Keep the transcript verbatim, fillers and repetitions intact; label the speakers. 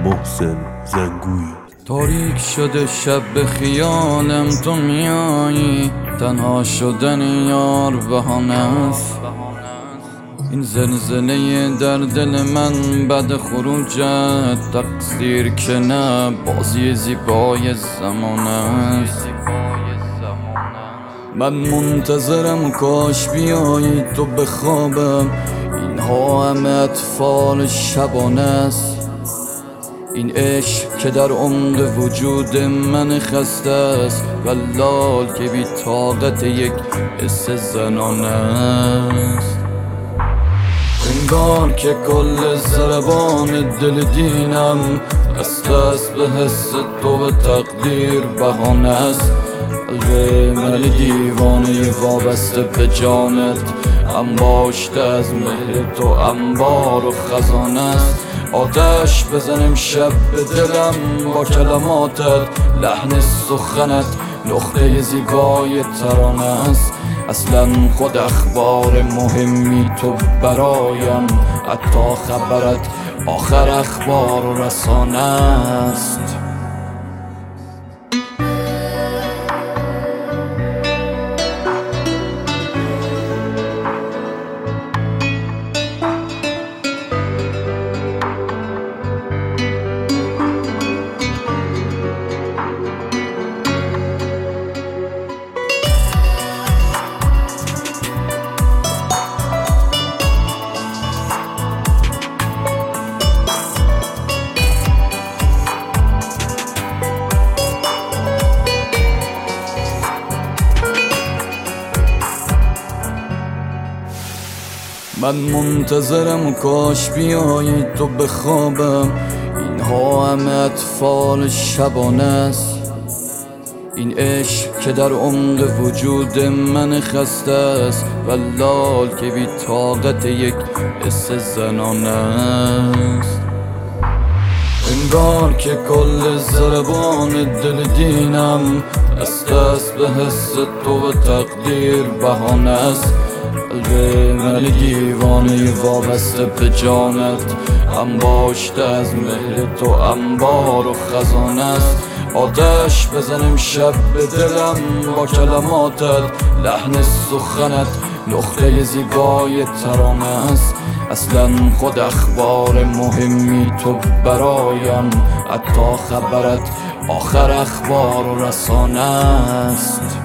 Speaker 1: محسن زنگویی.
Speaker 2: تاریک شده شب به خیالم تو میایی، تنها شدن یار بهانه است. این زلزله در دل من بعد خروجت تقصیر که نه، بازی زیبای زمانه است. من منتظرم کاش بیایی تو به خوابم، اینها همه اطفال شبانه است. این عشق که در عمق وجود من خسته است، والله که بی طاقت یک حس زنانه است. انگار که کل ضربان دل دینم دست است به حس تو و تقدیر بهانه است. قلب من دیوانه وابسته به جانت، انباشته از مهر تو انبار و خزانه است. آتش بزنم شب به دلم با کلماتت، لحن سخنت نقطه زیبای ترانه است. اصلا خود اخبار مهمی تو برایم، حتی خبرت آخر اخبار و رسانه است. من منتظرم کاش بیایی تو به خوابم، اینها همه اطفال شبانه است. این عشق که در عمق وجود من خسته است، والله که بی طاقت یک حس زنانه است. انگار که کل ضربان دل دینم دست است به حس تو و تقدیر بهانه است. قلب من دیوانه وابسته به جانت، انباشته از مهر تو انبار و خزانه است. آتش بزنم شب به دلم با کلماتت، لحن سخنت نقطه زیبای ترانه است. اصلا خود اخبار مهمی تو برایم، حتی خبرت آخر اخبار و رسانه است.